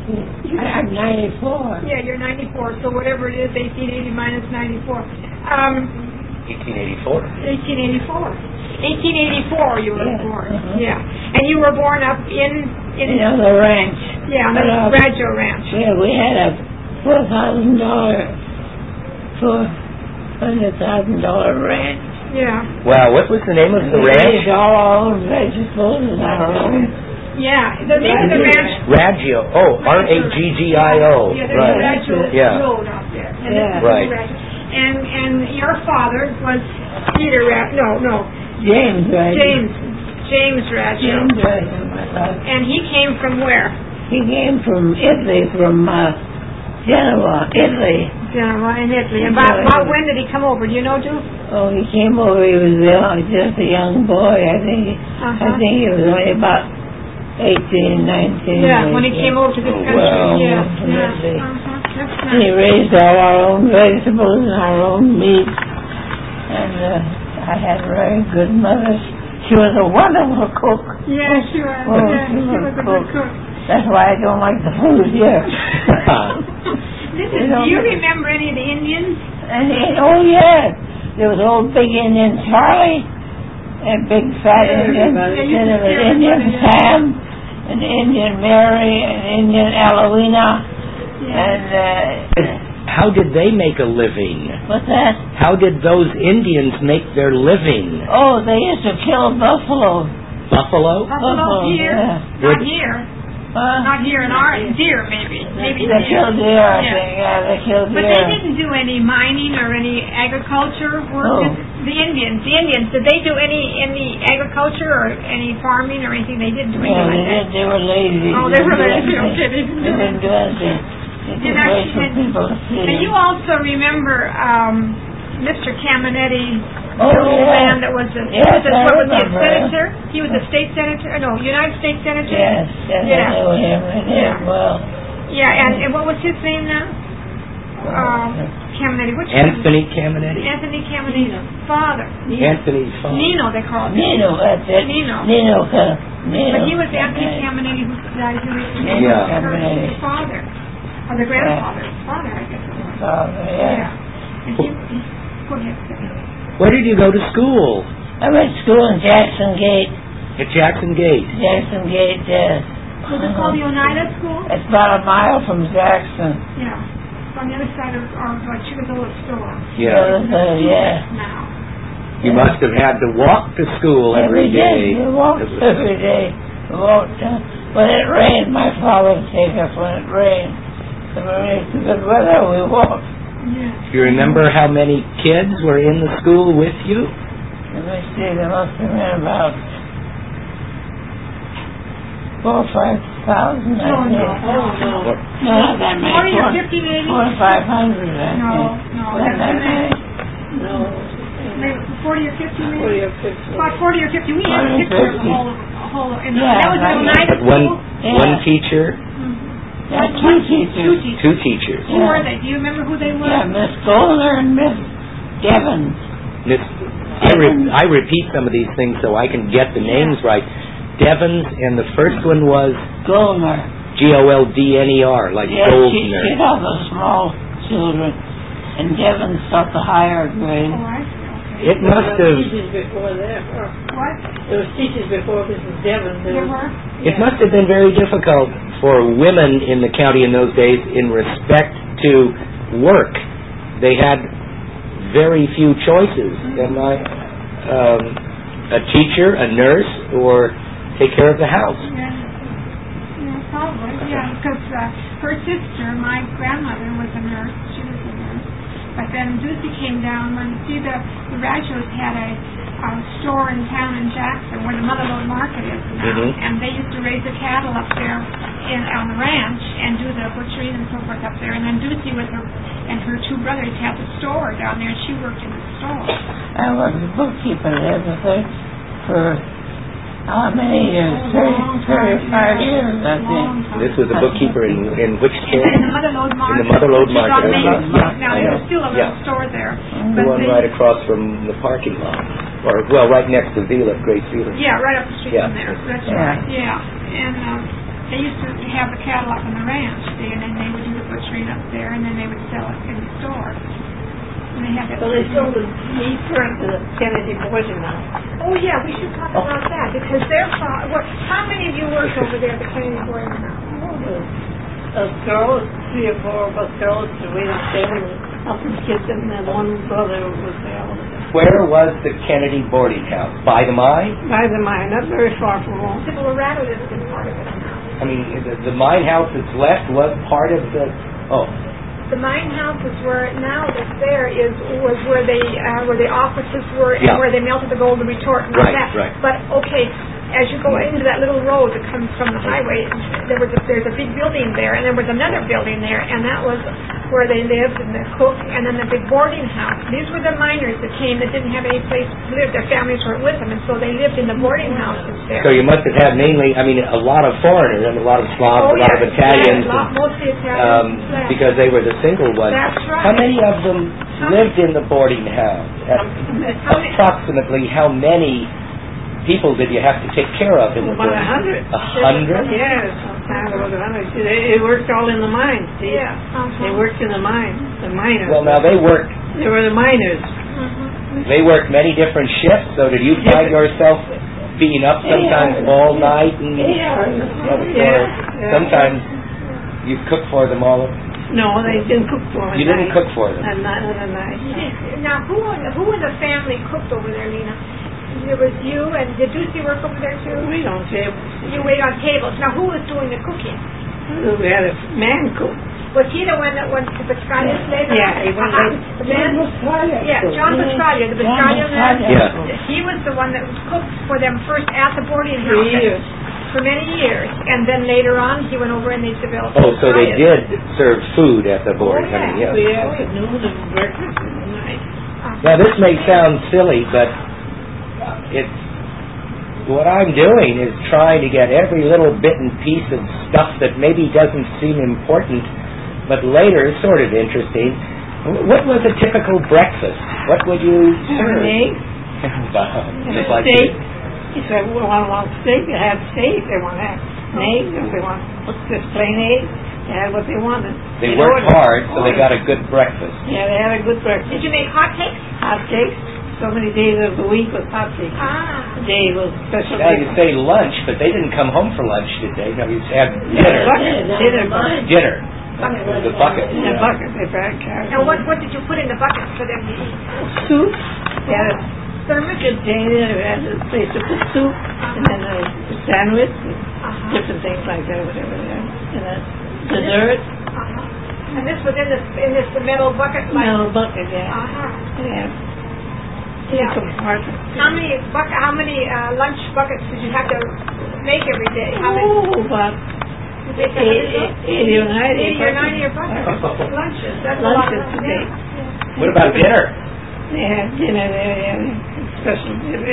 I'm 94. Yeah, you're 94, so whatever it is, 1880 minus 94. 1884. 1884 you were born. Yeah. And you were born up in the ranch. Yeah, on the Raggio Ranch. Yeah, we had a $400,000 ranch. Yeah. Wow, what was the name of the ranch? We raised all our own vegetables and our own. Yeah, the name of the ranch. Raggio. Oh, Raggio. Yeah, there's a Raggio Road out there. And yeah. Right. And your father was Peter Raggio. No. James Raggio. James Raggio. And he came from where? He came from Italy, from Genoa, Italy. Genoa in Italy. And about when did he come over? Do you know, Duke? Oh, he came over. He was just a young boy. I think he was only about 18, 19. Yeah, when he came over to this country. Well, yeah. And he raised all our own vegetables and our own meat. And I had a very good mother. She was a wonderful cook. Yeah, she was. Oh, she was a good cook. That's why I don't like the food here. Listen, do you remember any of the Indians? Oh, yes. There was old big Indian Charlie, and big fat Indian, Indian Sam, and Indian Mary, and Indian Eloina. And how did they make a living? What's that? How did those Indians make their living? Oh, they used to kill buffalo. Buffalo? Buffalo here? Yeah. Not here. Not here in our deer, maybe. Maybe they killed deer. I think. Yeah, they killed deer. But they didn't do any mining or any agriculture work. Oh. The Indians, did they do any agriculture or any farming or anything? They didn't do anything like that. They were lazy. Oh, they were lazy. Okay, they didn't do anything. And you also remember Mr. Caminetti, the old man that was senator? He was a state senator? No, United States senator? Yes, I knew him. Well. Yeah, and what was his name now? Caminetti. Anthony Caminetti. Anthony Caminetti's father. Anthony's father. Nino, they called him. Nino, that's it. Nino. But he was Anthony Caminetti, who died his father. Or the grandfather's father, I guess it was. And he go ahead. Where did you go to school? I went to school in Jackson Gate. At Jackson Gate? Jackson Gate, yes. Was it called the Oneida School? It's about a mile from Jackson. Yeah. It's on the other side of Chickadilla store. Yeah. Now. You must have had to walk to school every day. We walked every day. We walked. When it rained, my father would take us when it rained. When it was good weather, we walked. Yeah. Do you remember how many kids were in the school with you? Let me see, there must have been about 4,000 or 5,000, I think. No. Not that many. 40 or 50 maybe? 400 or 500, I think. No. Not that many. No. Maybe 40 or 50 maybe? 40 or 50. About 40 or 50. We have a picture of the whole that was the Oneida School? One teacher? Two teachers. Two teachers. Who were they? Do you remember who they were? Yeah, Miss Goldner and Miss Devons. I repeat some of these things so I can get the names right. Devons, and the first one was Goldner. Goldner, like Goldner. She taught the small children, and Devons taught the higher grade. Oh, I see. It must have. Teachers before that. What? There was teachers before Mrs. Devons. There were? It must have been very difficult for women in the county in those days in respect to work. They had very few choices. Am I a teacher, a nurse, or take care of the house? Yeah, probably. Yeah, because her sister, my grandmother, was a nurse. She was a nurse. But then Ducey came down when the Raggios had a store in town in Jackson where the Motherlode Market is now. And they used to raise the cattle up there on the ranch and do the butchering and so forth up there. And then Ducey and her two brothers had the store down there, and she worked in the store. I was a bookkeeper there for how many years? 35 years, I think. This was a bookkeeper in which store? In the Motherlode Market. In the Motherlode Market. Now, there's still a little store there. The one right across from the parking lot. Or, well, right next to Vila, Great Vila. Yeah, right up the street from there. That's right. Yeah. And they used to have the cattle up on the ranch, and then they would do the butchering up there, and then they would sell it in the store. And they had that. So they sold the meat first to the Kennedy boarding house. Oh yeah, we should talk about that because they're how many of you worked over there at the Kennedy boarding house? Girls, 3 or 4 of us girls, to wait on table and help the kids, and then one brother was there. Where was the Kennedy boarding house? By the mine? By the mine, not very far from home. Well, Rattle has been part of it now. I mean, the mine house that's left was part of the... Oh. The mine house is where now that's there was where the offices were and Yeah. where they melted the gold to retort and all Right, that. right. But okay, as you go into that little road that comes from the highway, there's a big building there, and there was another building there, and that was where they lived and they cooked, and then the big boarding house. These were the miners that came that didn't have any place to live. Their families weren't with them, and so they lived in the boarding houses there. So you must have had mainly, I mean, a lot of foreigners and a lot of Slavs, a lot of Italians, mostly Italians. because they were the single ones. That's right. How many of them lived in the boarding house? Approximately how many people did you have to take care of in the About boarding? 100. 100? Yes, sometimes about 100. They worked all in the mines. See? Yeah. They worked in the mine. The miners. Well, now they worked were the miners. They worked many different shifts, so did you find yourself being up sometimes all night and sometimes you cook for them all? No, they didn't cook for them. You didn't cook for them? Not at night. Now, who in the family cooked over there, Lena? There was you, and did Lucy work over there too? We don't say. You wait on tables. Now, who was doing the cooking? We had a man cook. Was he the one that went to Biscaglia later? Yeah, he went later. The man? Yeah, John Biscaglia, the Biscaglia man. Yeah. He was the one that cooked for them first at the boarding house. 3 years. For many years. And then later on, he went over and they developed. Oh, so they did serve food at the boarding house. We had afternoon and breakfast and night. Now, this may sound silly, but it's what I'm doing is trying to get every little bit and piece of stuff that maybe doesn't seem important, but later is sort of interesting. What was a typical breakfast? What would you serve? An egg. Just like steak. If they want steak, they have steak. They want to have an egg. If they want just plain egg, they had what they wanted. They worked hard, so they got a good breakfast. Yeah, they had a good breakfast. Did you make hot cakes? Hot cakes. So many days of the week was hot cakes. Ah. The day was special. Now you say lunch, but they didn't come home for lunch, did they? No, you had dinner. Dinner. It was a bucket. In a bucket. They brought carrots. Now, what did you put in the bucket for them to eat? Soup. They had a Thermos? container. They had a place to put soup. And then a sandwich. Different things like that. Whatever. And a dessert. And this was in this metal bucket? Metal bucket, yeah. Yeah. Yeah. Compartment. How many lunch buckets did you have to make every day? How many? Oh, about 80 or 90. 80 or 90 buckets. Lunches. That's a lot of Lunches today. What about dinner? They had dinner there, yeah. Special,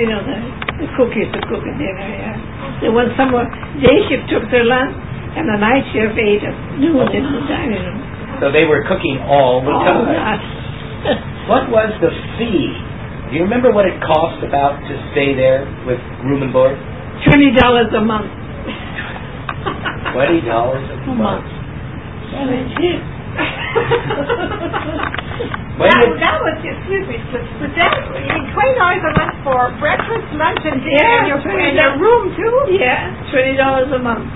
the cook used to cook a dinner, yeah. So when day shift took their lunch, and the night shift ate at noon in the dining room. So they were cooking all the time. gosh. What was the fee? Do you remember what it cost about to stay there with room and board? $20 a month. $20 a month. That was it. That was, excuse me, but that, you need $20 a month for breakfast, lunch, and dinner, and your room too? Yeah, $20 a month.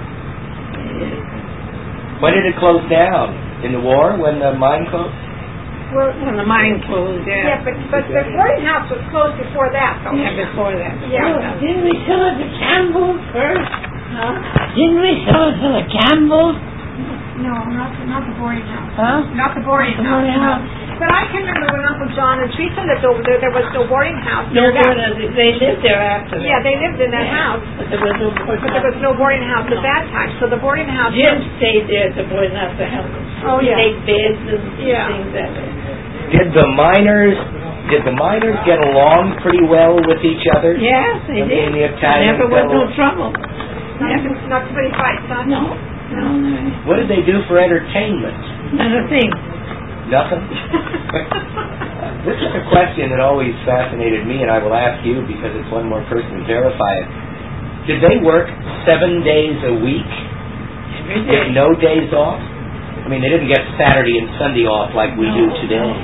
When did it close down? In the war, when the mine closed? Well, when the mine closed, yeah. Yeah, but the boarding house was closed before that, though. Yeah, before that. Yeah. Didn't we sell it to Campbell first? Huh? Didn't we sell it to the Campbells? No, not the boarding house. Huh? Not the boarding house. No. But I can remember when Uncle John and Teresa lived over there, there was no boarding house. No boarding. They lived there after that. Yeah, they lived in that house. But there was no boarding house. But there was no boarding house at that time. So the boarding house... Jim stayed there at the boarding house to help us. Oh, yeah. Take beds and things that way. Did the miners get along pretty well with each other? Yes, they I did. mean, the Italians Never was got no along. trouble. Not too many fights, huh? No. What did they do for entertainment? Not a thing. Nothing? This is a question that always fascinated me, and I will ask you because it's one more person to verify it. Did they work 7 days a week? get no days off? I mean, they didn't get Saturday and Sunday off like we do today.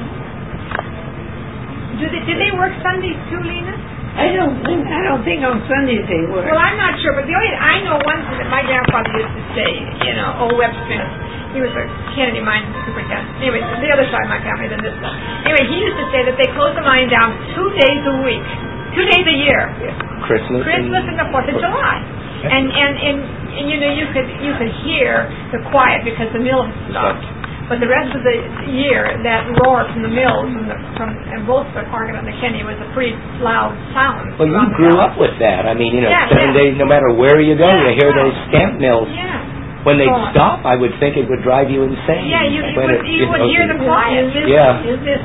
Did they work Sundays too, Lena? I don't think on Sundays they work. Well, I'm not sure, but I know one thing that my grandfather used to say, old Webster. He was a Kennedy mine superintendent. Anyway, the other side of my family than this one. Anyway, he used to say that they closed the mine down 2 days a week, 2 days a year. Christmas and the 4th of July. And you could hear the quiet because the mill had stopped. But the rest of the year, that roar from the mills and both the Farragut and the Kenny was a pretty loud sound. Well, you grew up with that. I mean, 7 days, no matter where you go, you hear those stamp mills. Yeah. When they'd stop, I would think it would drive you insane. Yeah, you would hear the quiet. Yeah. It was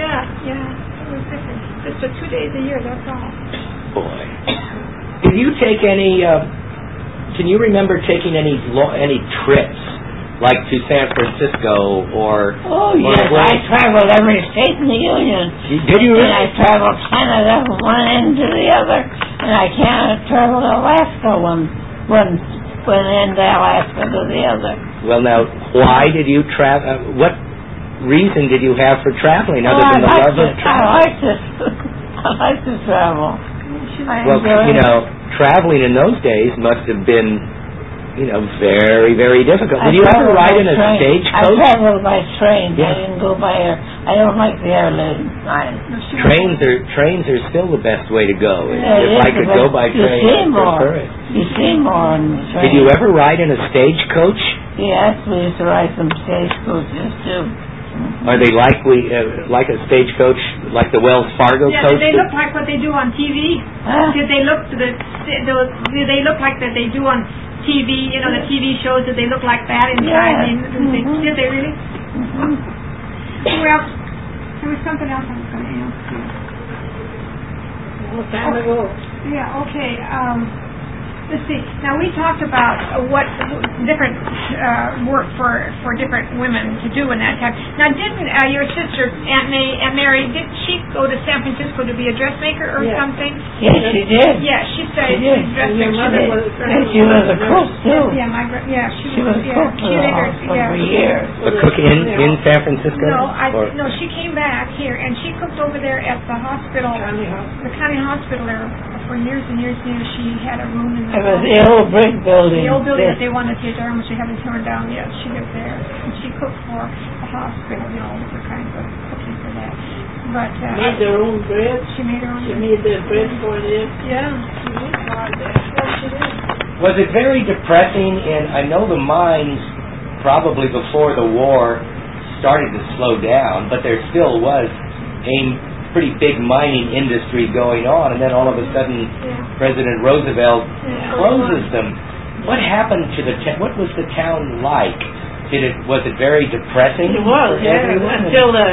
different. Just 2 days a year, that's all. Boy. Did you take any, can you remember taking any trips, like to San Francisco or... Oh, yes, I traveled every state in the Union. Did you really? And I traveled Canada from one end to the other, and I traveled Alaska one end of Alaska to the other. Well, now, why did you travel? What reason did you have for traveling other than the love of travel? I like to travel. Well, traveling in those days must have been, very, very difficult. Did you ever ride in a stagecoach? I traveled by train. Yeah. I didn't go by air. I don't like the airline. Trains are still the best way to go. Yeah, if I could go by train, I'd prefer it. You see more on the train. Did you ever ride in a stagecoach? Yes, we used to ride some stagecoaches too. Are they like a stagecoach, like the Wells Fargo coach? Yeah, do they look like what they do on TV? Did they look like that they do on TV? The TV shows. Did they look like that inside? Yeah. Did they really? Well, there was something else I was going to ask you. What time ago? Yeah. Okay. Let's see. Now we talked about what different work for different women to do in that time. Now, didn't your sister Aunt Mary? Did she go to San Francisco to be a dressmaker or something? Yes, she did. Yeah, she studied dressmaker. She was a cook too. Yeah, she was a cook for years. A cook in San Francisco? No, she came back here and she cooked over there at the hospital, the county hospital there for years and years and years. She had a room in It was the old brick building. The old building that they wanted to tear down, which they haven't torn down yet. She lived there, and she cooked for the hospital, different kinds of cooking for that. But made her own bread. She made her own. She made the bread for them. Yeah, she did. She did. Was it very depressing? And I know the mines, probably before the war, started to slow down, but there still was a pretty big mining industry going on, and then all of a sudden President Roosevelt closes them. What happened to the what was the town like? Was it very depressing? It was, until the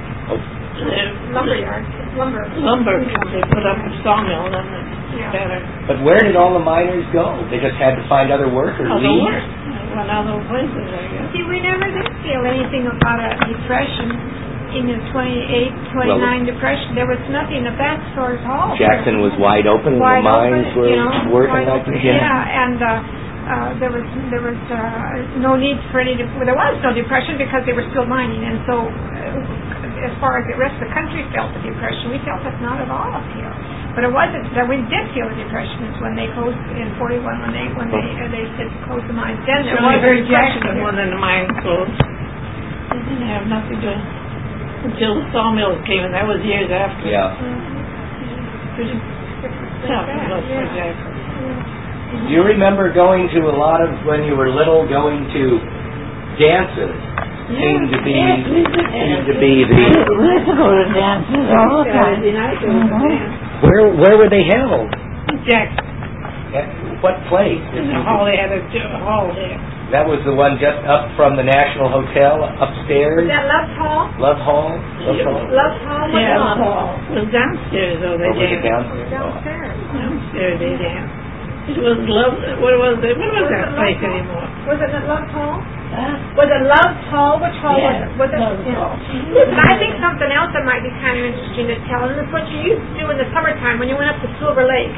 lumber they put up a sawmill and then better. But where did all the miners go? They just had to find other work or leave? Went other places, I guess. See, we never did feel anything about a depression. In the 29 depression, there was nothing of that sort at all. Jackson was wide open, and the mines were working like this. Yeah, and there was no need for any. There was no depression because they were still mining, and so as far as the rest of the country felt the depression, we felt it not at all up here. But it wasn't that we did feel the depression. It's when they closed in 41, when they said close the mines. Then there was a depression when the mines closed. They didn't have nothing to. Until the sawmills came, and that was years after. Yeah. Pretty tough for Jackson. Do you remember going to a lot of, when you were little, going to dances? Seemed to be the... We used to go to dances all the time. Where were they held? Jackson. At what place? In the hall. They had a hall there. That was the one just up from the National Hotel, upstairs? Was that Love Hall? Love Hall? Love Hall? Yeah, Love Hall. It was downstairs, though. They danced. Downstairs. Downstairs, they danced. It was Love... What was that place anymore? Was it at Love Hall? Was it Love Hall? Which hall was it? Love Hall. Listen, I think something else that might be kind of interesting to tell, and it's what you used to do in the summertime when you went up to Silver Lake.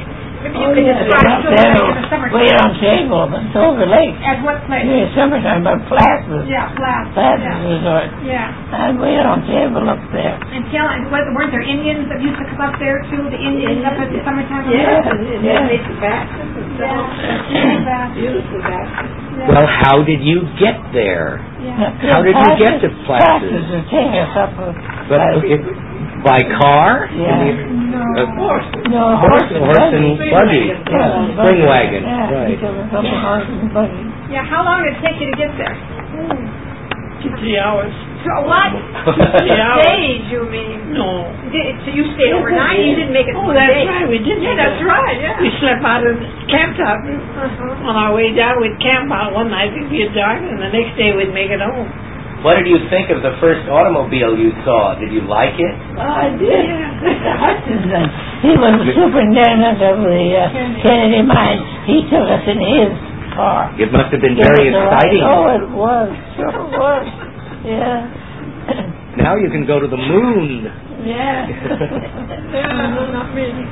Maybe you could describe Silver Lake in the summertime. Wait on table in Silver Lake. At what place? Yeah, summertime, but Platz's. Yeah, Platz. Resort. Yeah. I'd wait on table up there. And weren't there Indians that used to come up there too? The Indians up at the summertime? Yeah. They make the baskets and stuff. Beautiful baskets. Well, how did you get there? Yeah. How did you get to Platz's? Platz's would take us up By car? Yeah. Horse. No, Horse and buggy. Yeah, Spring wagon. Yeah, Right. he took us up a horse and buggy. Yeah, how long did it take you to get there? 3 hours. So what? 3 hours. Days, you mean? No. So you stayed overnight? You didn't make it 2 days? Right. We did. Yeah, that's right, yeah. We slept out of the camptop. Uh-huh. On our way down, we'd camp out one night, it'd get dark, and the next day we'd make it home. What did you think of the first automobile you saw? Did you like it? I did. He was the superintendent of the Kennedy Mines. He took us in his car. It must have been very exciting. Oh, it was. Sure was. Yeah. Now you can go to the moon. Yeah. No, not really.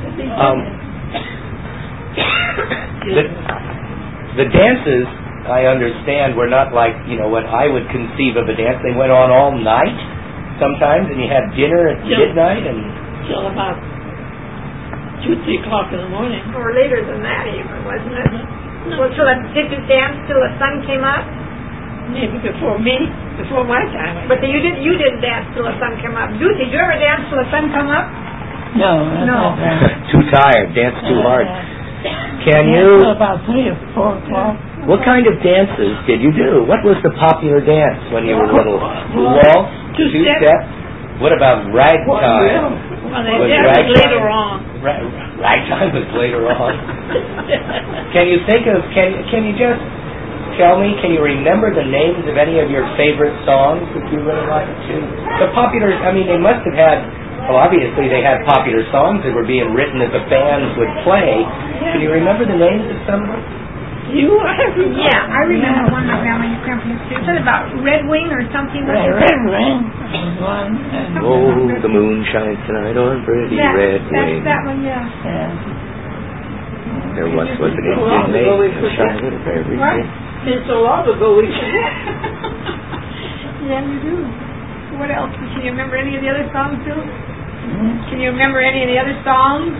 The dances, I understand, were not like, what I would conceive of a dance. They went on all night sometimes, and you had dinner at midnight and... Till about 2, 3 o'clock in the morning. Or later than that even, wasn't it? Well, so did you dance till the sun came up? Maybe before my time. But you didn't dance till the sun came up. Did you ever dance till the sun come up? No. Too tired, dance too hard. Can Till you... about 3 or 4 o'clock. What kind of dances did you do? What was the popular dance when you were little? Waltz? Two-step? What about ragtime? Well, that was later on. Ragtime was later on. Can you think of... Can you just tell me, can you remember the names of any of your favorite songs that you really like to... The popular... they must have had... Well, obviously they had popular songs that were being written that the bands would play. Can you remember the names of some of them? Yeah, I remember one my grandma used to say about Red Wing or something. Red Wing was one. Oh, the moon shines tonight on pretty red wing. That's that one, yeah. There once was an Indian maid shining very red. It's so long ago we Yeah, you do. What else? Can you remember any of the other songs, Bill? Can you remember any of the other songs?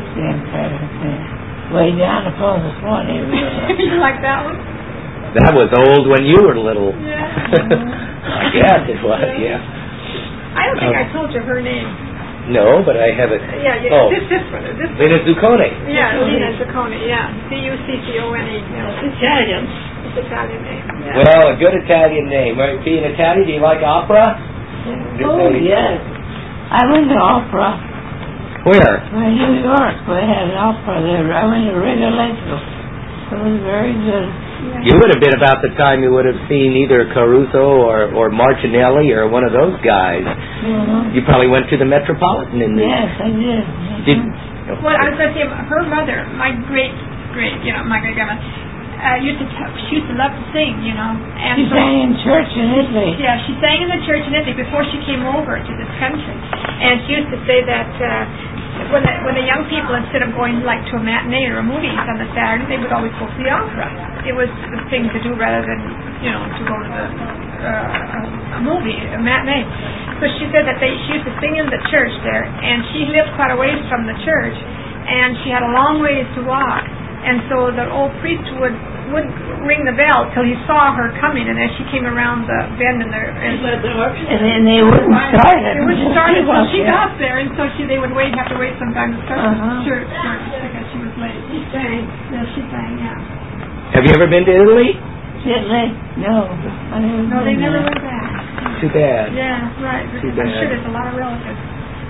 Way down upon the Swanee River. You like that one? That was old when you were little. Yeah. I guess it was, yeah. I don't think I told you her name. No, but I have it. Yeah. Oh. This one. Lena Zuccone. Yeah, Lena Zuccone, yeah. Zuccone. It's Italian. It's Italian name. Yeah. Well, a good Italian name. Being Italian, do you like opera? Oh, yes. I went to opera. Where? In New York. We had an opera there. I went to Rigoletto. It was very good. Yeah. You would have been about the time you would have seen either Caruso or Martinelli or one of those guys. Mm-hmm. You probably went to the Metropolitan in the... Yes, I did. Well, I was going to say, her mother, my great-grandma, she used to love to sing, And she sang in church in Italy. Yeah, she sang in the church in Italy before she came over to this country. And she used to say that when the young people, instead of going like to a matinee or a movies on the Saturday, they would always go to the opera. It was the thing to do rather than, to go to a movie, a matinee. So she said that she used to sing in the church there, and she lived quite a ways from the church, and she had a long ways to walk. And so the old priest would ring the bell till he saw her coming, and as she came around the bend and then they wouldn't start it. They wouldn't start it until she got there, and so they would have to wait some time to start the church because she was late. She sang. Yeah, she sang, yeah. Have you ever been to Italy? Italy? No. No, they never went back. Too bad. Yeah, right. Too bad. I'm sure there's a lot of relatives.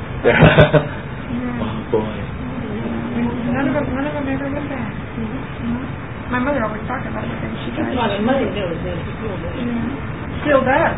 Oh, boy. None of them ever went back. My mother always talked about it when she died. A lot of money goes in. Still does.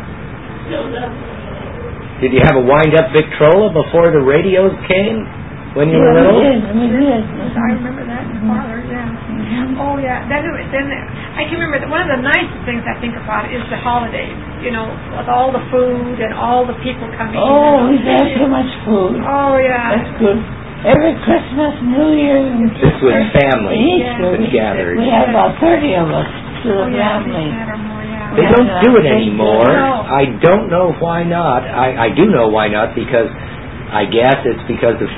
Did you have a wind-up Victrola before the radios came when you were little? We did. I remember that in the parlor, yeah. Oh, yeah. Then I can remember that one of the nicest things I think about is the holidays, with all the food and all the people coming. Oh, we had so much food. Oh, yeah. That's good. every Christmas, New Year, and This was family Easter, that gathered. we had about 30 of us to the family. They don't do it anymore. No. I don't know why not. I do know why not, because I guess it's because of,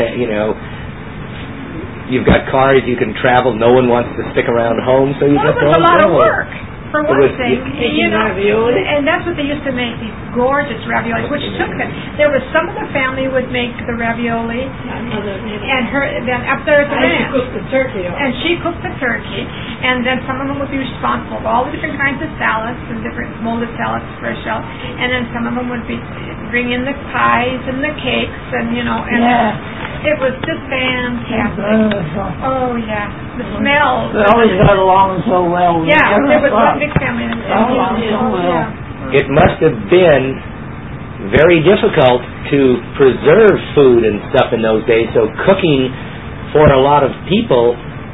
you've got cars, you can travel, no one wants to stick around home, so you Well, just it was don't a lot go. of work, for It one was- thing. ravioli. And that's what they used to make, these gorgeous raviolis, which took it. There was some of the family would make the ravioli, and then up there at the ranch. cooked the turkey. And she cooked the turkey, and then some of them would be responsible for all the different kinds of salads and different molded salads, fresh out, and then some of them would bring in the pies and the cakes, and it was just fantastic. Oh yeah, the smell. We always got along so well. Yeah, there was one big family that got along so well. It must have been very difficult to preserve food and stuff in those days, so cooking for a lot of people,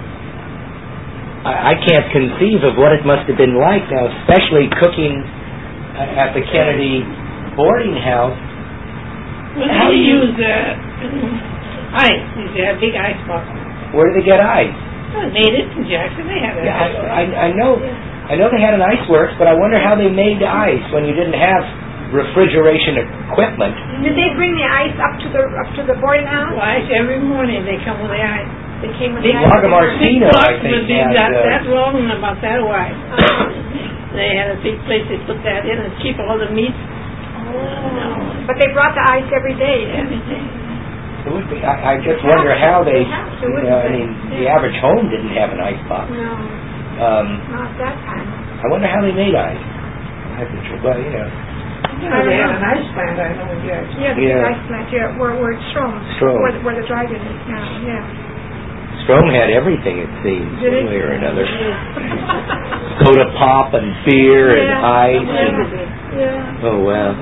I can't conceive of what it must have been like now, especially cooking at the Kennedy boarding house. How do you use ice? They have big ice box. Where do they get ice? Well, they made it in Jackson. They had it. Yeah, I know they had an ice works, but I wonder how they made the ice when you didn't have refrigeration equipment. Did they bring the ice up to the boarding house? Well, ice every morning. They come with the ice. They came with the ice. Lagomarsino, I think, had... That long and about that wide. They had a big place they put that in and keep all the meats. But they brought the ice every day. It would be, I just wonder how they, the average home didn't have an ice box. No, not that time. I wonder how they made ice. Well, They had an ice plant, I know, in Jackson. Yeah, the big ice plant, where it's Strome's, Strome's. where the drive-in is now, Strome had everything, it seems, Did one it? way or another. Soda pop and beer and ice. And, oh, wow.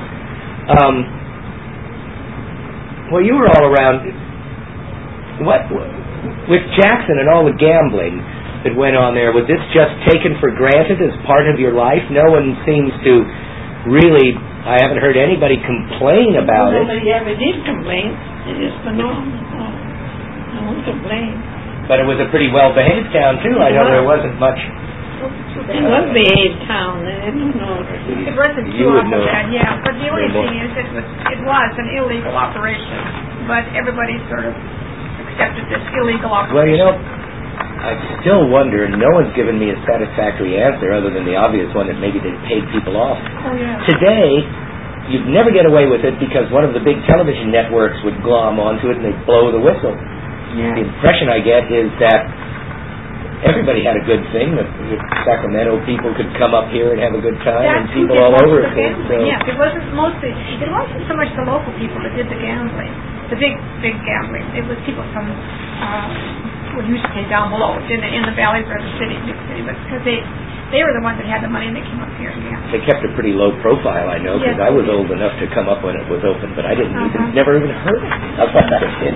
Well, you were all around. What with Jackson and all the gambling that went on there? Was this just taken for granted as part of your life? No one seems to really. I haven't heard anybody complain about it. Nobody ever did complain. It just went on. No one complained. But it was a pretty well-behaved town too. I know there wasn't much. It was a behaved town. I didn't know. It wasn't too You would awful know. bad, but the only thing is it was an illegal operation, but everybody sort of accepted this illegal operation. Well, I still wonder, and no one's given me a satisfactory answer other than the obvious one that maybe they paid people off. Oh, yeah. Today, you'd never get away with it because one of the big television networks would glom onto it and they'd blow the whistle. Yeah. The impression I get is that everybody had a good thing, that Sacramento people could come up here and have a good time, and That's who people did all most over of it. the gambling. Yes, it wasn't so much the local people that did the gambling, the big gambling. It was people from what used to say down below, in the valleys or the city, big city, but because they were the ones that had the money and they came up here and gambled. They kept a pretty low profile, I know, because Yes. I was old enough to come up when it was open, but I didn't never even heard of that.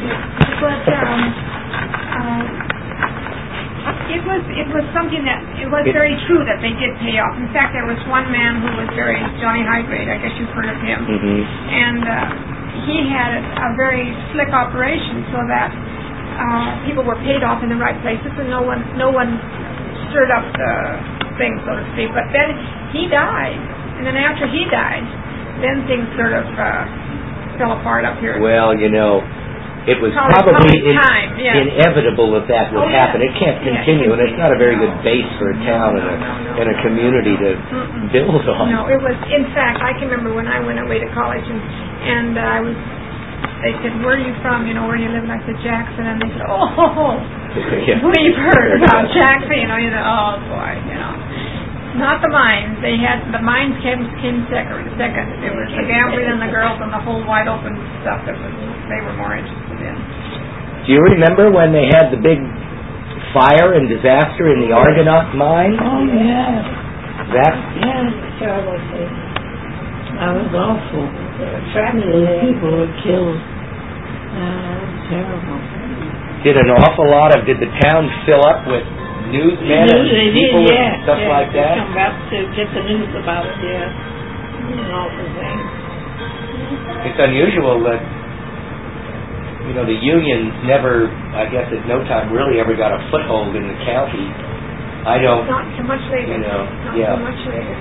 But it was something that it was very true that they did pay off. In fact, there was one man who was Johnny Highgrade. I guess you've heard of him. Mm-hmm. And he had a very slick operation so that people were paid off in the right places, and no one stirred up the thing, so to speak. But then he died, and then after he died, then things sort of fell apart up here. Well, it was probably inevitable that would happen. It can't continue, and it's not a very good base for a town and a community to build on. No, it was. In fact, I can remember when I went away to college, and they said, "Where are you from? Where do you live?" And I said, "Jackson." And they said, "Oh, we've heard about Jackson." Oh boy, Not the mines. The mines came second. It was the gambling and the girls and the whole wide open stuff that they were more interested in. Do you remember when they had the big fire and disaster in the Argonaut mine? Oh, yeah. Terrible thing. That was awful. People were killed. That was terrible. Did the town fill up with newsmen and people and stuff like that? They come out to get the news about it, and awful things. It's unusual that the unions never, I guess at no time, really ever got a foothold in the county. I don't... Not so much later. Not yeah. so much later.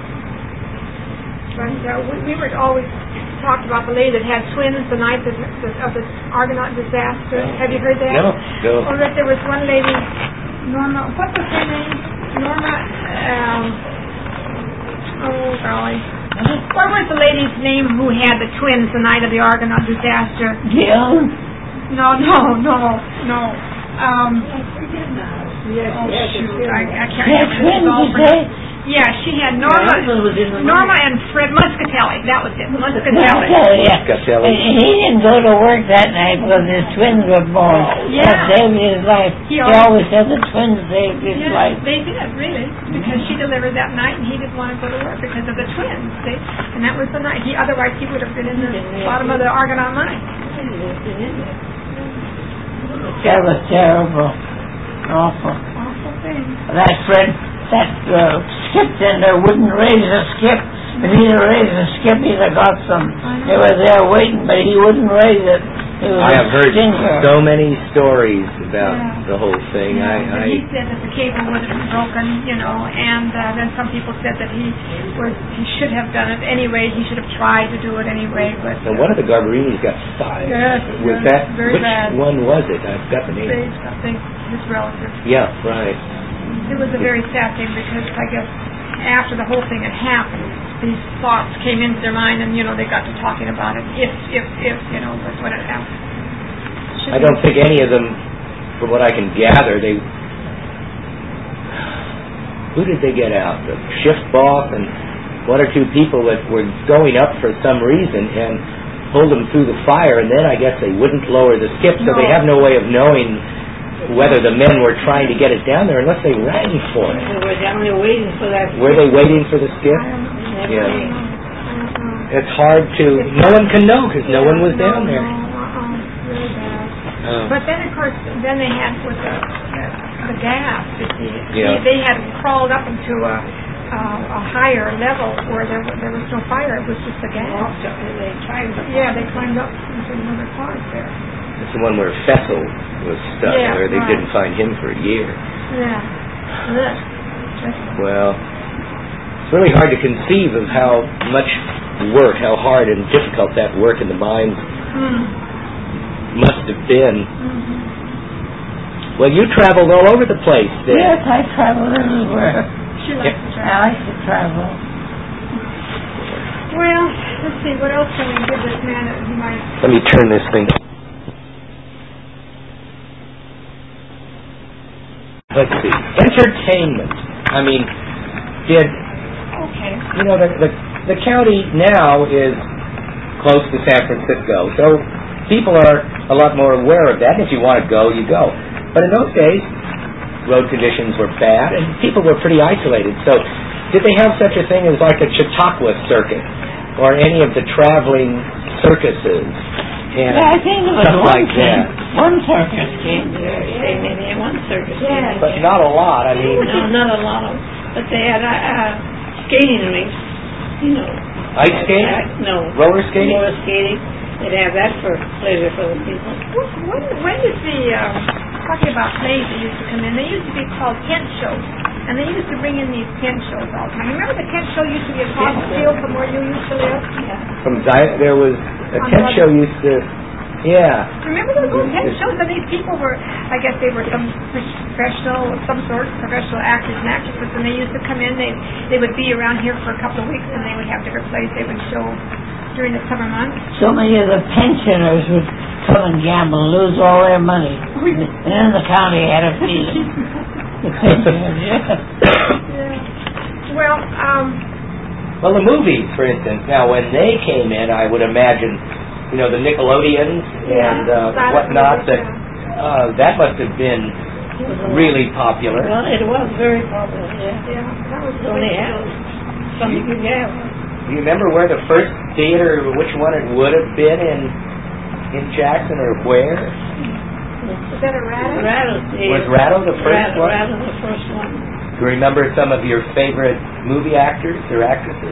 But we were always talked about the lady that had twins the night of the Argonaut disaster. Have you heard that? No. Or that there was one lady, Norma, what was her name? Norma, oh golly. What was the lady's name who had the twins the night of the Argonaut disaster? Jill? No. Yes, I can't remember. Yeah, she had Norma and Fred Muscatelli. That was it, Muscatelli. Muscatelli. And he didn't go to work that night because his twins were born. Yeah. That saved his life. He always said the twins saved his life. They did, really, because she delivered that night and he didn't want to go to work because of the twins. See? And that was the night. Otherwise, he would have been in the bottom of the Argonaut mine. That was terrible. Awful thing. That Fred, skip in there wouldn't raise a skip. If he'd have raised a skip, he'd have got some. They were there waiting, but he wouldn't raise it. I have heard so many stories about the whole thing. He said that the cable would have been broken, and then some people said that he should have done it anyway. He should have tried to do it anyway. But one of the Garberinis got fired. Yes, was that very which bad. One was it? I've got the name. I think his relative. Yeah, right. It was a very sad thing because I guess after the whole thing had happened, these thoughts came into their mind, and they got to talking about it. If but what it happened. I don't think any of them, from what I can gather, who did they get out? The shift boss and one or two people that were going up for some reason and pulled them through the fire, and then I guess they wouldn't lower the skip, so they have no way of knowing whether the men were trying to get it down there unless they rang for it. They were down there waiting for that. Were they waiting for the skip? Yeah. It's hard to... No one can know because no one was down there. Really bad. But then, of course, they had with the gas. They had crawled up into a higher level where there was no fire. It was just the gas. They climbed up. Yeah, they climbed up into another cars there. It's the one where Fessel was stuck, where they didn't find him for a year. Yeah. Well, it's really hard to conceive of how much work, how hard and difficult that work in the mines must have been. Well, you traveled all over the place then. Yes, I traveled everywhere. She likes to travel. I like to travel. Well, let's see, what else can we give this man that he might... Let me turn this thing. Let's see. Entertainment. I mean, Okay. The county now is close to San Francisco, so people are a lot more aware of that. If you want to go, you go. But in those days, road conditions were bad, and people were pretty isolated. So did they have such a thing as like a Chautauqua circuit, or any of the traveling circuses? And I think it was stuff like that. One circus came there. They maybe had one circus. Yeah. But not a lot. I mean, No, not a lot of them. But they had skating rinks, ice skating? No. Roller skating? Roller skating. They'd have that for pleasure for the people. When did talking about plays that used to come in, they used to be called tent shows. And they used to bring in these tent shows all the time. Remember the tent show used to be across the field from where you used to live? Yeah. There was a tent show used to... Yeah. Remember those old tent shows? And these people were, I guess they were some professional actors and actresses, and they used to come in. They would be around here for a couple of weeks, and they would have different plays they would show during the summer months. So many of the pensioners would come and gamble and lose all their money. And then the county had to feed them. The pensioners, Well, the movies, for instance, now when they came in, I would imagine, the Nickelodeons and whatnot, that must have been really popular. Well, it was very popular, That was only had some you could have. Do you remember where the first theater, which one it would have been in Jackson, or where? Was that a Rattle? Rattle theater. Was Rattle the first one? Rattle the first one. Do you remember some of your favorite movie actors or actresses?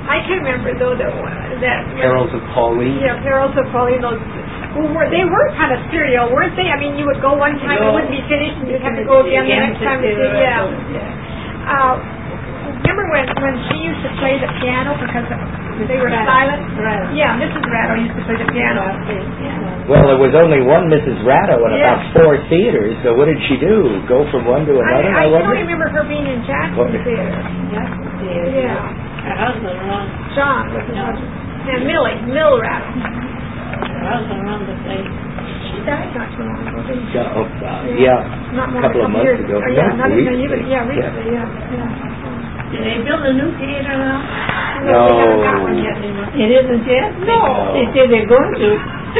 I can remember though that Perils of Pauline. Yeah, Perils of Pauline. They were kind of stereo, weren't they? I mean, you would go one time, it wouldn't be finished, and you'd have to go again the next time. Remember when she used to play the piano because they were silent? Right. Yeah, Mrs. Ratto used to play the piano. Well, there was only one Mrs. Ratto in about 4 theaters, so what did she do? Go from one to another? I don't remember her being in Jackson Theater. Jackson Theater. Yeah. Her husband runs. John was his husband. And Mill Ratto. Her husband runs the place. She died not too long ago, didn't she? Not a couple of months years ago. Recently. Did they build a new theater now? No. They haven't got one yet. It isn't yet? No. They say they're going to.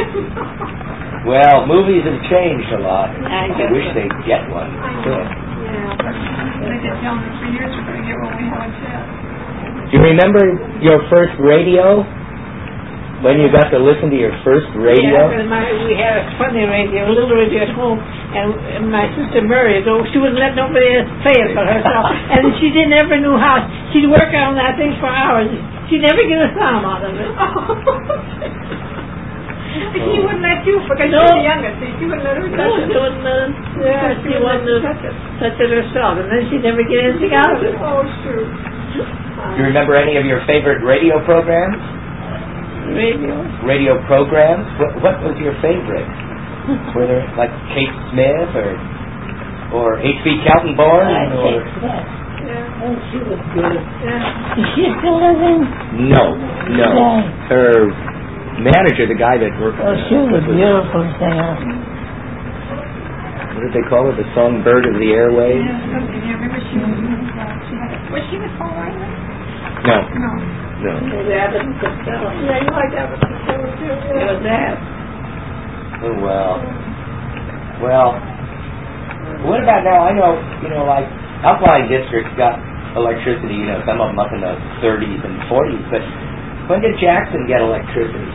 Well, movies have changed a lot. I I wish they'd get one. Yeah, but I did tell them 3 years we're going to get one we haven't yet. Do you remember your first radio? When you got to listen to your first radio? Yeah, we had a funny radio, a little radio at home, and my sister Murray, she wouldn't let nobody else play it but herself, and she never knew how. She'd work on that thing for hours. She'd never get a sound out of it. She wouldn't let you, because she was the youngest, so she wouldn't let her touch it. She wouldn't touch it herself, and then she'd never get anything out of it. Oh, shoot. Do you remember any of your favorite radio programs? Radio programs? What was your favorite? Were there like Kate Smith or H.B. Kaltenborn? Kate Smith. Yeah. Oh, she was good. Yeah. Is she still living? No. Her manager, the guy that worked. Oh, she was a beautiful singer. What did they call it? The songbird of the airwaves? Yeah, remember she was she with Paul Riley? No. No. Abbott and Costello. Yeah, you liked Abbott and Costello too. It was that. Oh, well. What about now? I know, like outlying districts got electricity. Some of them up in the 30s and 40s. But when did Jackson get electricity?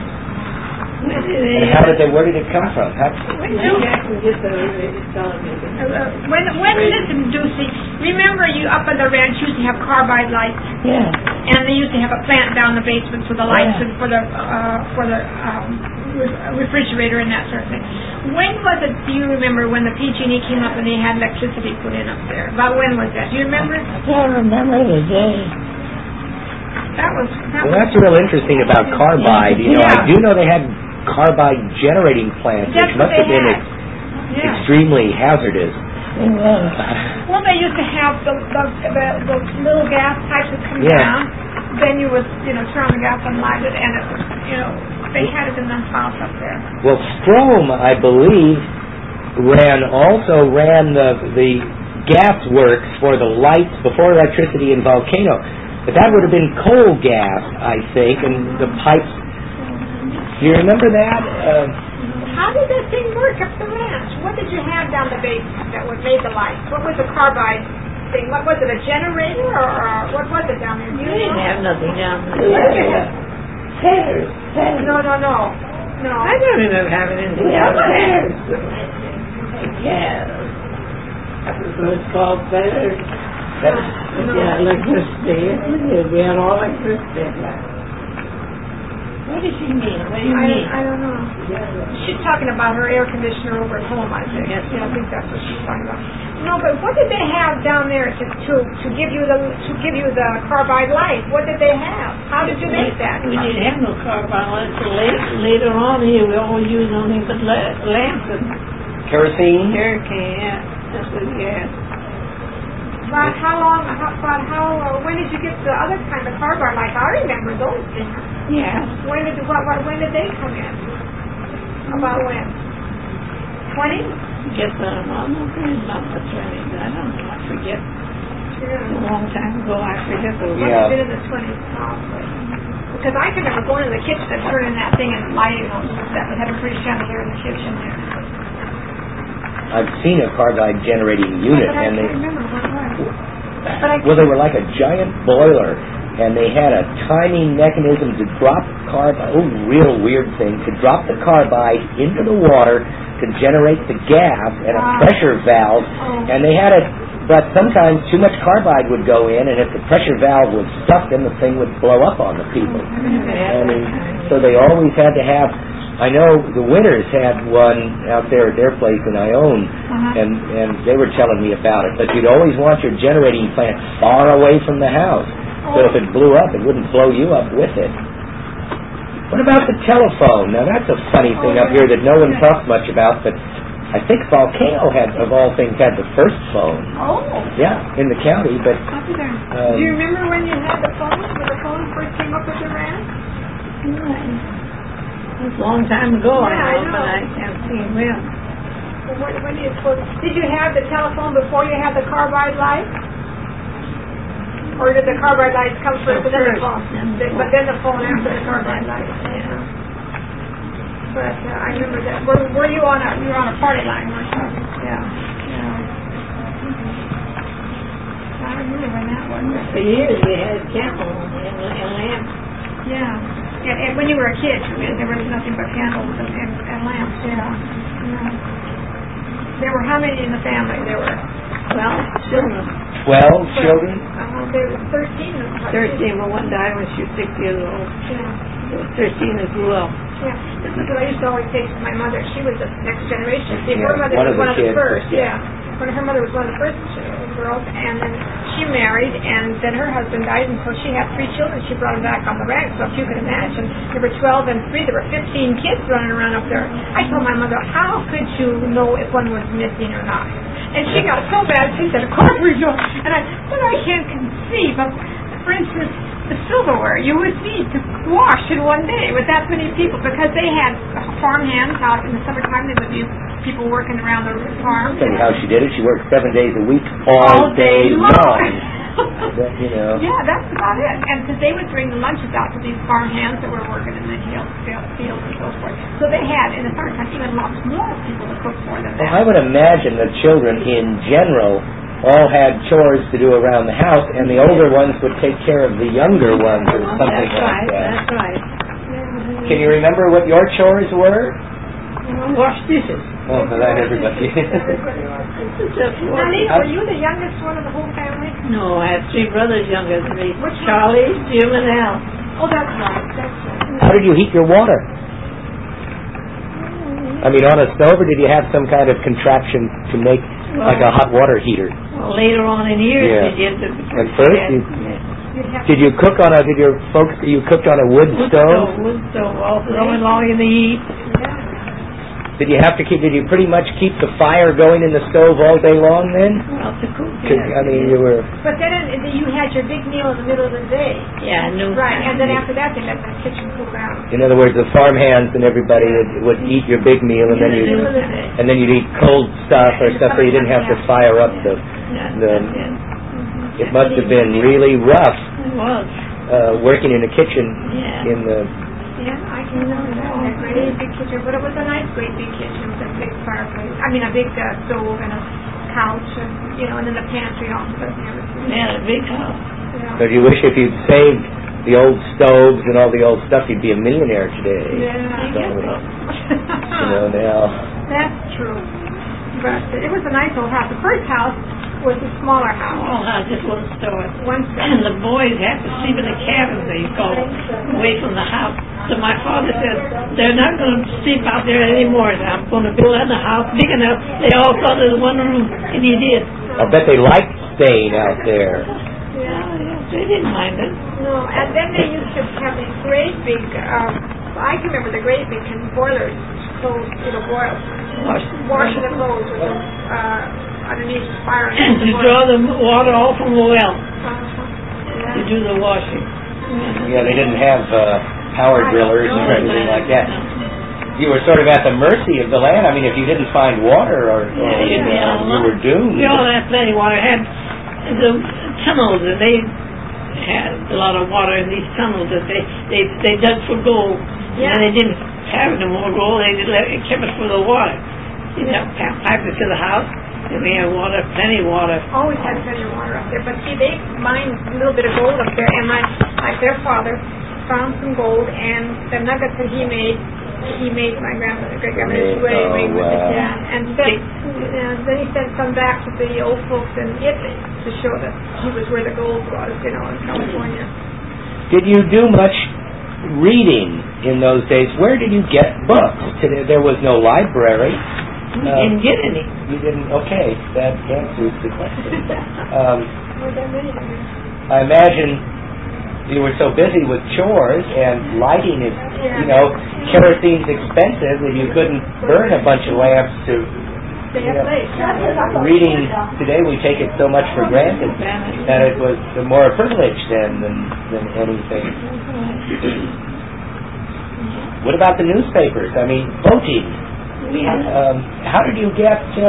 And where did it come from? When did Jackson get the television? Listen, Ducey, remember you up in the ranch used to have carbide lights? Yeah. And they used to have a plant down the basement for the lights and for the refrigerator and that sort of thing. When was it, do you remember, when the PG&E came up and they had electricity put in up there? About when was that? Do you remember? I can't remember the day. That's real interesting about carbide. I do know they had carbide generating plants, which must have been extremely hazardous. It was. Well, they used to have the little gas pipes that come down. Then you would, turn on the gas and light it, and it was, they had it in the house up there. Well, Strom, I believe, ran the gas works for the lights before electricity in Volcano. But that would have been coal gas, I think, and the pipes. Do you remember that? How did that thing work up the ranch? What did you have down the basement that would make the lights? What was the carbide thing? What was it, a generator, or what was it down there? We didn't have nothing down there. Feathers. No. I don't remember having anything down there. It was called feathers. Yeah, electricity. We had all electricity. What does she mean? What do you mean? I don't know. She's talking about her air conditioner over at home, I think. Yes. Yeah, I think that's what she's talking about. No, but what did they have down there to give you the carbide light? What did they have? How did you make that? We didn't have no carbide lights. Later on here, we always used nothing but lamps and kerosene. Yeah. That's what we had. When did you get the other kind of carbide lights? I remember those things. Yeah. When did they come in? About when? 20? Guess not much running. I don't know. I forget. A long time ago, I forget those. Must have been in the 20s, probably. Because I can remember going in the kitchen and turning that thing and lighting those. That would have a pretty chandelier in the kitchen there. I've seen a carbide generating unit, I and can't remember what it was. they were like a giant boiler, and they had a tiny mechanism to drop carbide. Oh, real weird thing, to drop the carbide into the water to generate the gas, and a pressure valve, and they had it But sometimes too much carbide would go in, and if the pressure valve was stuck, then the thing would blow up on the people. And so they always had to have. I know the Winters had one out there at their place in Ione, and they were telling me about it. But you'd always want your generating plant far away from the house, so if it blew up, it wouldn't blow you up with it. What about the telephone? Now that's a funny thing up here that no one talks much about, but I think Volcano had, of all things, had the first phone. Oh. Yeah, in the county, but... Do you remember when you had the phone, when the phone first came up with the ranch? It was a long time ago, Yeah, I know, I know. but I can't see when. Well, when do you suppose? Did you have the telephone before you had the carbide light? Or did the carbide lights come first and then the phone? But then the phone after the carbide light. Yeah. But I remember that. Were you on a party line, weren't you? Yeah. I remember when that was. For years we had candles and lamps. Yeah. And when you were a kid, there was nothing but candles and lamps. Yeah. There were how many in the family? There were 12 children. 12 children? There were 13. 13, but one died when she was 6 years old. Yeah. There were 13 that grew up. Yeah, this is what I used to always say to my mother. She was the next generation. See, Yeah, her mother one was of the one of the kids, first. yeah. Her mother was one of the first girls, and then she married, and then her husband died, and so she had 3 children. She brought them back on the ranch. So if you can imagine, there were 12 and 3. There were 15 kids running around up there. I told my mother, how could you know if one was missing or not? And she got so bad. She said, of course we do. And I can't conceive of, for instance, the silverware you would need to wash in one day with that many people, because they had farm hands out in the summertime. There would be people working around the farm. I'll tell you how she did it. She worked 7 days a week, all day long. You know. Yeah, that's about it. And because they would bring the lunches out to these farm hands that were working in the fields and so forth. So they had, in the summertime, even lots more people to cook for them. Well, I would imagine the children in general all had chores to do around the house, and the older ones would take care of the younger ones or something That's like right, that. that's right. Can you remember what your chores were? Wash dishes. Oh, for that everybody. Now, Lisa, were you the youngest one of the whole family? No, I have 3 brothers younger than me. Which one? Charlie, Jim, and Al. Oh, that's right. That's right. How did you heat your water? I mean, on a stove, or did you have some kind of contraption to make like a hot water heater? Well, later on in years, Yeah. they did. At first, did you cook on you cooked on a wood stove? Wood stove, all throwing along in the heat. Did you pretty much keep the fire going in the stove all day long then? Well, to cook. I mean, you were... But then you had your big meal in the middle of the day. Yeah, no. Right, and then after that, they let the kitchen cool down. In other words, the farm hands and everybody would eat your big meal, and then you'd eat cold stuff or stuff, so you didn't have to fire up the... It must have been really rough It was. working in the kitchen in the... Yeah, I can remember that. That great big kitchen, but it was a nice, great big kitchen with a big fireplace. I mean, a big stove and a couch, and and then the pantry also. Yeah, a big house. Yeah. So you wish if you'd saved the old stoves and all the old stuff, you'd be a millionaire today. Yeah. Now... That's true. But it was a nice old house. The first house was a smaller house. Small house, just one story. And the boys had to sleep in the cabins, they call it, away from the house. So my father said, they're not going to sleep out there anymore. I'm going to build a house big enough. They all thought it was one room, and he did. I bet they liked staying out there. Yeah, they didn't mind it. No, and then they used to have these great big, I can remember the great big boilers, clothes, boil, washing the clothes with underneath the fire. And to draw the water all from the well to do the washing. Yeah, they didn't have power drillers or anything like that. You were sort of at the mercy of the land. I mean, if you didn't find water, you were doomed. We all had plenty of water. Had the tunnels, and they had a lot of water in these tunnels that they dug for gold. Yeah. And they didn't have no more gold. They kept it for the water. Pipe it to the house. And we had water, plenty of water. Always had plenty of water up there. But see, they mined a little bit of gold up there, and their father found some gold, and the nuggets that he made, he made my grandmother, great-grandmother's wedding ring with it, and then he sent some back to the old folks in Italy to show that he was where the gold was, in California. Did you do much reading in those days? Where did you get books? There was no library. We didn't get any. You didn't? Okay, that answers the question. I imagine you were so busy with chores, and lighting is, kerosene's expensive, and you couldn't burn a bunch of lamps to... Reading today, we take it so much for granted that it was more a privilege than anything. What about the newspapers? I mean, voting. How did you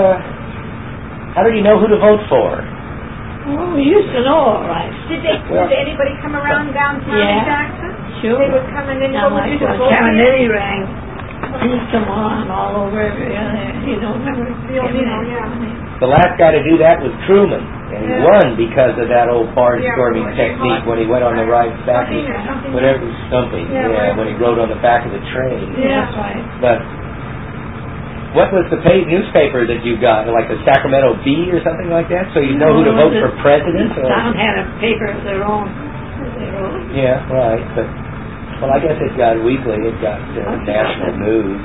know who to vote for? Well, we used to know all right. Did anybody come around downtown in Jackson? Sure. They would come and then go with you to vote. Caminelli rang. He'd come on all over remember? The last guy to do that was Truman, and he won because of that old barnstorming technique when he went on the right back, whatever, stumping, when he rode on the back of the train. Yeah, that's right. But what was the paid newspaper that you got, like the Sacramento Bee or something like that, so you know who to vote for president? The town had a paper of their own. Yeah, right, but... Well, I guess it got weekly. It got national news.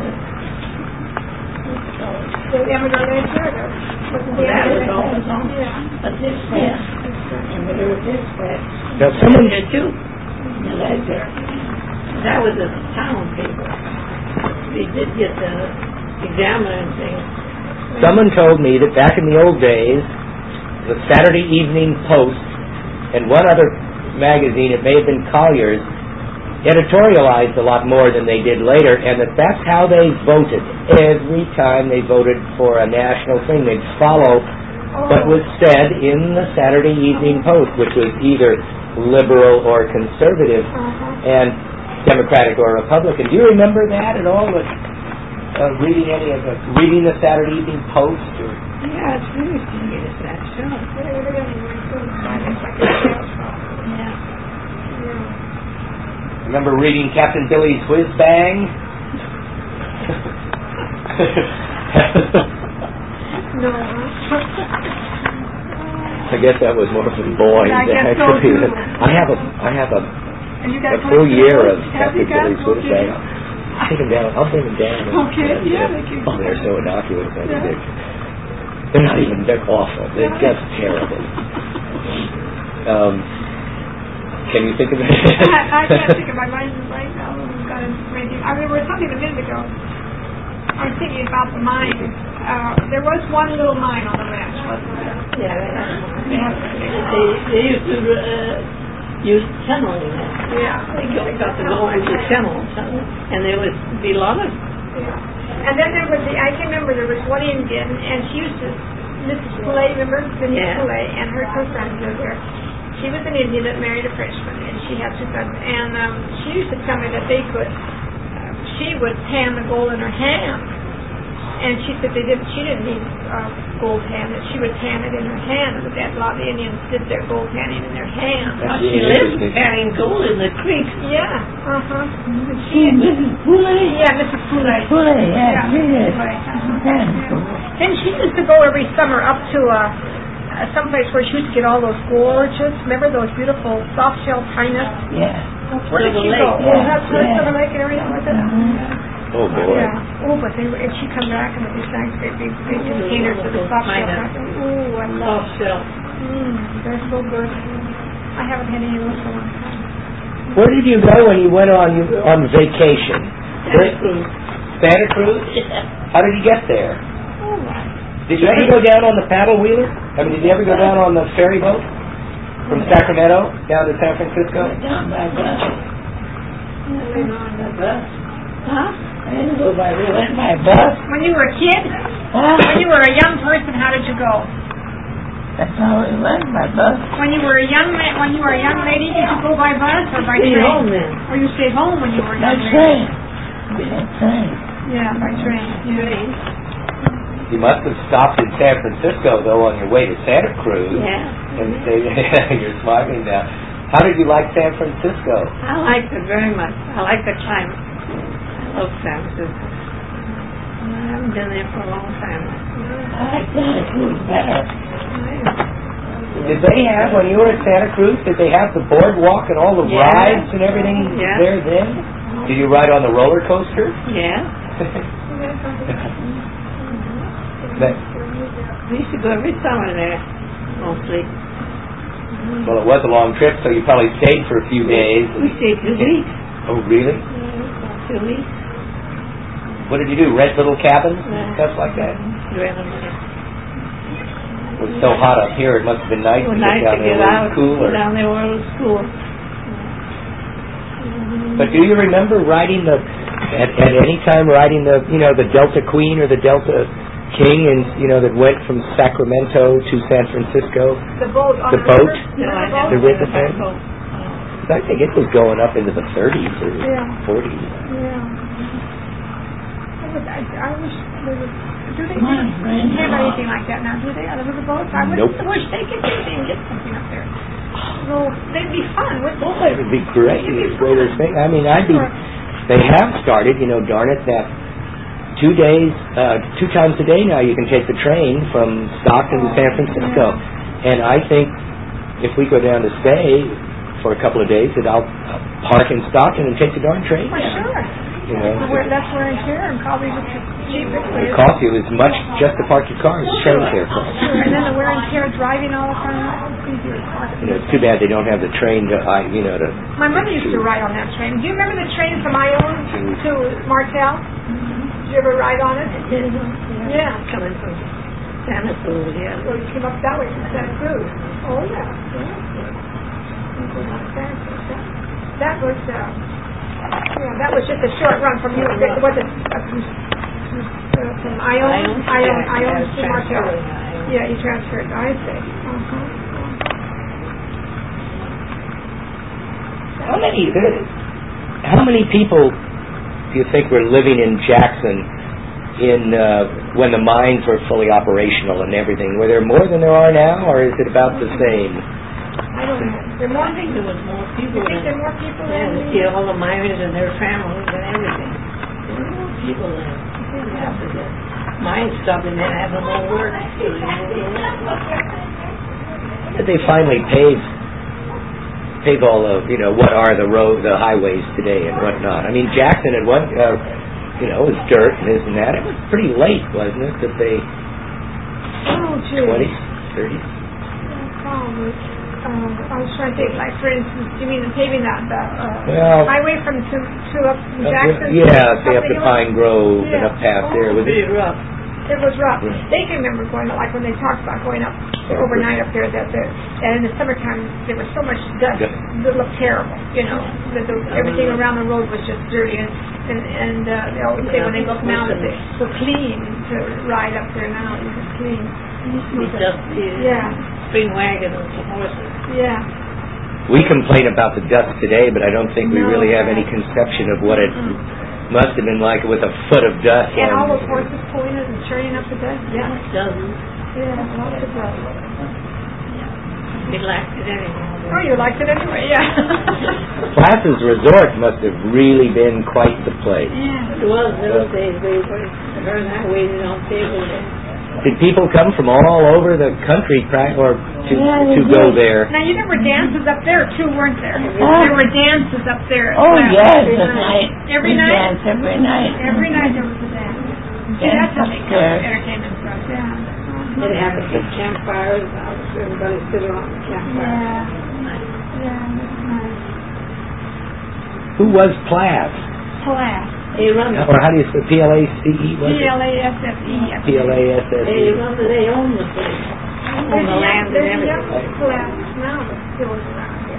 The Amador Ledger, that was always on a dispatch. And there was dispatch. Now, someone did too. The Ledger. That was a town paper. They did get the Examiner and things. Someone told me that back in the old days, the Saturday Evening Post and one other magazine, it may have been Collier's, editorialized a lot more than they did later, and that's how they voted. Every time they voted for a national thing, they'd follow what was said in the Saturday Evening Post, which was either liberal or conservative, and Democratic or Republican. Do you remember that at all? Reading the Saturday Evening Post? Or? Yeah, it's interesting. It's that show. Remember reading Captain Billy's Whiz Bang? No. I guess that was more for boys. I guess so too. I have a full year of Captain Billy's Whiz Bang. I'll bring them down. Okay, they're so innocuous. They're not even, they're awful. They're just terrible. Can you think of it? I can't think of my mind right now. I remember something a minute ago. I was thinking about the mine. There was one little mine on the ranch, wasn't there? Yeah. They used to use tunneling. Yeah. They got to go into tunnels, and there would be a lot of... Yeah. And then there was I can remember there was one Indian, and she used to, Mrs. Poulet, remember? Mrs. Poulet, and her two friends lived there. She was an Indian that married a Frenchman, and she had two sons. And she used to tell me that they could, she would tan the gold in her hand. And she said she didn't need gold tan, that she would tan it in her hand. But that a lot of Indians did their gold tanning in their hands. She lived carrying gold in the creek. Yeah, Mrs. Poulet? Yeah, Mrs. Poulet. Poulet, yeah. Then she used to go every summer up to someplace where she used to get all those gorgeous, remember those beautiful soft shell pine nuts? Yeah. Where did she go? Silver Lake and everything like that? Oh, boy. Yeah. Oh, but if she come back and with these nice big containers of the soft shell pine nuts. Oh, I love soft shell. They're so good. I haven't had any of those for a long time. Where did you go when you went on vacation? Santa Cruz? How did you get there? Oh, right. Did you ever go down on the paddle wheeler? Did you ever go down on the ferry boat from Sacramento down to San Francisco? Down by bus. Huh? I didn't go by rail. I went by bus. When you were a kid? When you were a young person, how did you go? That's how we went, by bus. When you were a young lady, did you go by bus or by train? Stayed home then. Or you stayed home when you were a By young train. lady? By train. Yeah, by train. You must have stopped in San Francisco, though, on your way to Santa Cruz. Yeah. And you're smiling now. How did you like San Francisco? I liked it very much. I like the climate. I love San Francisco. I haven't been there for a long time. I like Santa Cruz better. Did they have, when you were at Santa Cruz, did they have the boardwalk and all the rides and everything there then? Did you ride on the roller coaster? Yeah. We used to go every summer there, mostly. Well, it was a long trip, so you probably stayed for a few days. We stayed 2 weeks. Oh, really? 2 weeks. What did you do? Rent little cabins and stuff like that? It was so hot up here, it must have been nice to get down there where it was cooler. Down there where it was cool. But do you remember riding at any time riding the Delta Queen or the Delta King, and that went from Sacramento to San Francisco? The boat on the boat? The river thing? I think it was going up into the 30s or 40s. I wish they would. Do they have anything like that now? Do they? The river boats? I wish they could get something up there. Well, they'd be fun, wouldn't they? Oh, it would be great. It's the greatest thing. I mean, they have started, darn it, that 2 days, 2 times a day now you can take the train from Stockton to San Francisco. And I think if we go down to stay for a couple of days, that I'll park in Stockton and take the darn train. For sure. That's wear and tear, and probably just as cheap as it costs you as much just to park your car as train fare costs. Sure, and then the wear and tear driving all the time, it's easier to park. It's too bad they don't have the train to, to... My mother used to ride on that train. Do you remember the train from Ione to Martel? Did you ever ride on it? Yeah. Coming from Santa Cruz, Well, you came up that way from Santa Cruz. Oh, yeah. That was... that was just a short run from you. Was it from Ione to Martel? Yeah, you transferred. I see. How many people do you think were living in Jackson when the mines were fully operational and everything? Were there more than there are now, or is it about the same? I don't know. There more people. There was more people. You think there are more people there? than See all the miners and their families and everything. There were more people there. After the mines stopped and then had no more work. Did they finally pave all of what are the highways today and whatnot? I mean, Jackson had was dirt and this and that. It was pretty late, wasn't it? That they 20s, 30s. Probably. I was trying to think, like, for instance, you mean paving the highway from to up to Jackson? Say up to Pine Grove and up past there. Was it rough? It was rough. They can remember going, like when they talked about going up overnight up there, and in the summertime there was so much dust that looked terrible. Everything around the road was just dirty, and they always say when they look now that they were clean to ride up there now. It was clean. Spring wagon and some horses. Yeah. We complain about the dust today, but I don't think we really have any conception of what it must have been like with a foot of dust. And all those horses pulling it and churning up the dust. Yeah, dozens. Yeah, lots of dust. We liked it anyway. Oh, you liked it anyway, yeah. Plaza's Resort must have really been quite the place. Yeah, it was. Those days, her and I waited on tables there. Did people come from all over the country to go there? Now, there were dances up there, too, weren't there? There were dances up there. Oh, yes, every night. Every night? Every night there was a dance. See, that's how they come entertainment stuff, They'd have the big campfires, everybody sit around the campfire. Yeah, that's nice. Who was Plath? Plath. They run or how do you say Place? Plasse. Plasse. They own the place. Own the land and everything. Now the still is around here.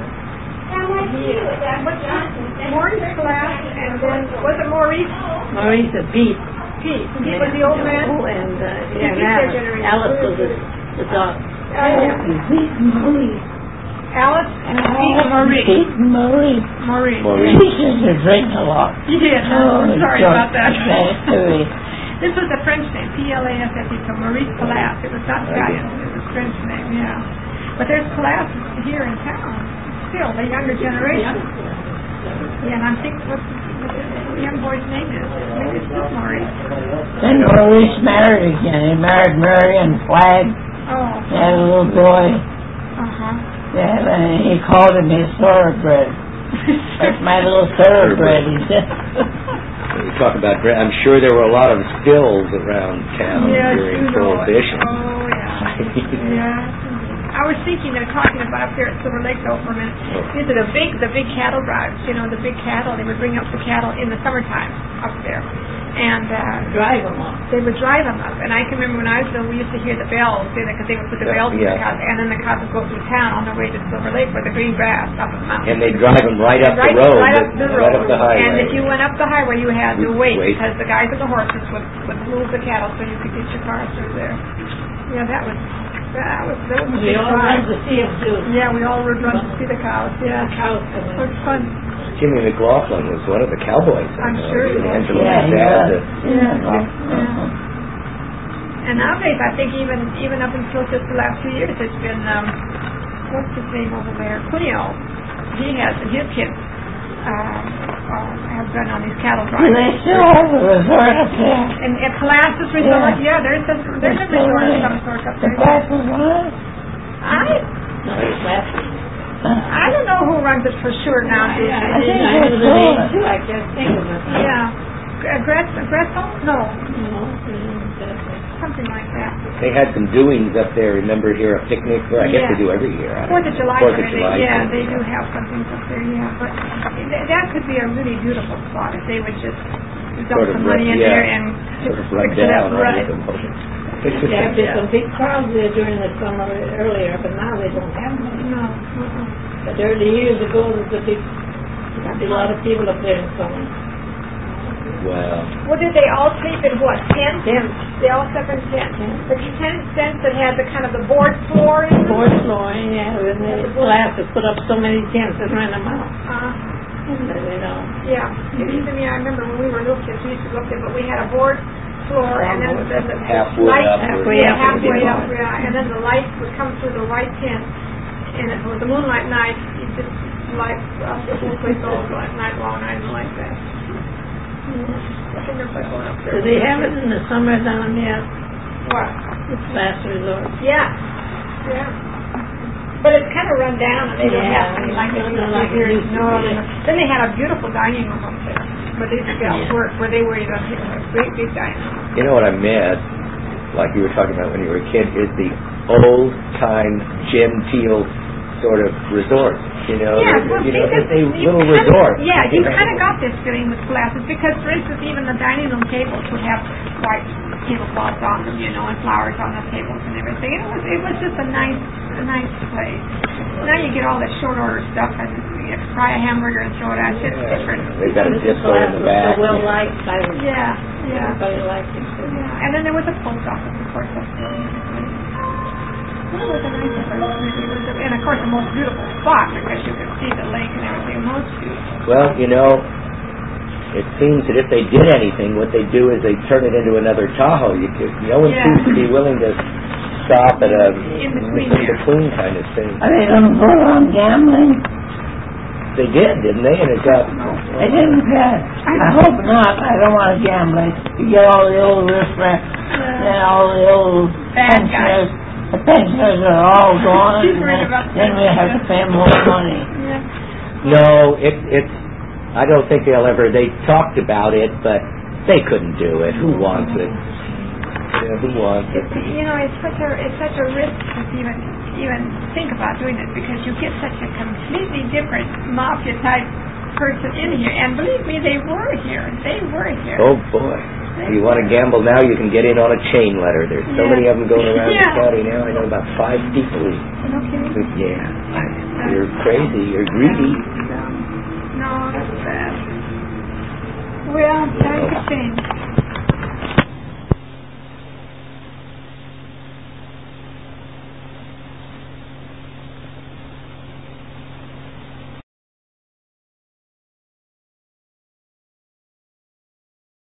Maurice Plath, and then was it Maurice? Maurice and Pete. Pete was the old man. And Alice was the dog. Alice and Pete and Maurice. Maurice. She used to drink a lot. Yeah, sorry about that. This was a French name, Plasse, so Maurice Plath. It was not Italian, it was French name, yeah. But there's Plath here in town, still, the younger generation. Yeah, and I'm thinking, what's the young boy's name is. Maybe it's not Maurice. Then Maurice married again. He married Marion Flagg. Oh. They had a little boy. Uh-huh. And he called him his thoroughbred. That's my little thoroughbred, he said. You talk about, I'm sure there were a lot of stills around town during Prohibition. Oh, yeah. Yeah. I was thinking of talking about up there at Silver Lake though for a minute. These are the big cattle drives, the big cattle. They would bring up the cattle in the summertime up there. And drive them up. They would drive them up. And I can remember when I was there, we used to hear the bells, because they would put the bells in the cows, and then the cows would go through town on their way to Silver Lake for the green grass up the mountain. And they'd drive them right up the road. Right up the road. Right up the highway. And if you went up the highway, you had to wait because the guys with the horses would move the cattle so you could get your car through there. Yeah, that was we all run to see them too. Yeah, we all would run to see the cows. Yeah, cows. It was fun. Jimmy McLaughlin was one of the cowboys. I'm sure he was. And nowadays, I think even up until just the last few years, it's been what's his name over there, Cuneo. He has and his kids have been on these cattle drives. They still have a resort up there. And at Palacios Resort, there's a resort of some sort up there. The Palacios what? I don't know who runs it for sure now. I know the name too. I can't think of it. Yeah. Gressel? No. Something like that. They had some doings up there, remember, here, a picnic? I guess they do every year. 4th of July. Yeah, they do have something up there, but that could be a really beautiful spot if they would just dump some money in there and sort of run down. Yeah, there's some big crowds there during the summer earlier, but now they don't have them. No. But early years ago, there was a lot of people up there in summer. Wow. Well, did they all sleep in what? Tents? They all slept in tents. The tents that had the kind of the board floor. Board floor, yeah. And they have to put up so many tents and rent them out. Yeah. I remember when we were little kids, we used to go up there, but we had a board floor, and then the light halfway up, and then the light would come through the white tent, and it was a moonlight night. You just light up the whole place all night long. I didn't like that. Do they have it in the summer down there? What? It's Last Resort. Yeah. But it's kind of run down, and they don't have any like it here. Then they had a beautiful dining room up there, where these gals worked, where they were in a great big dining room. You know what I miss, like you were talking about when you were a kid, is the old-time genteel sort of resort. It's a little resort. Yeah, you kind of got this feeling with Palacios because, for instance, even the dining room tables would have white tablecloths on them, and flowers on the tables and everything. It was just a nice place. Now you get all that short order stuff, and you have to fry a hamburger and throw it out. It's different. They've got a disco in the back. Well liked. Yeah. Everybody liked it. Yeah, and then there was a post office, of course, up there. It was a nice place. And of course, the most beautiful spot because you could see the lake and everything. Most beautiful. Well, it seems that if they did anything, what they do is they turn it into another Tahoe. No one seems to be willing to stop at a in between kind of thing. Are they going to go on gambling? They did, didn't they? And it got. They didn't. I hope not. I don't want to gamble. You get all the old riffraff and all the old pensioners. The pensioners are all gone, and then we have to pay more money. No, it's. I don't think they'll ever. They talked about it, but they couldn't do it. Who wants it? Who wants it? It's such a risk to even think about doing it because you get such a completely different mafia type person in here, and believe me, they were here. Oh boy. If you want to gamble now, you can get in on a chain letter. There's so many of them going around the county now. I know about 5 people. Okay. Yeah. You're crazy. You're greedy. No, that's bad. Well, time to change.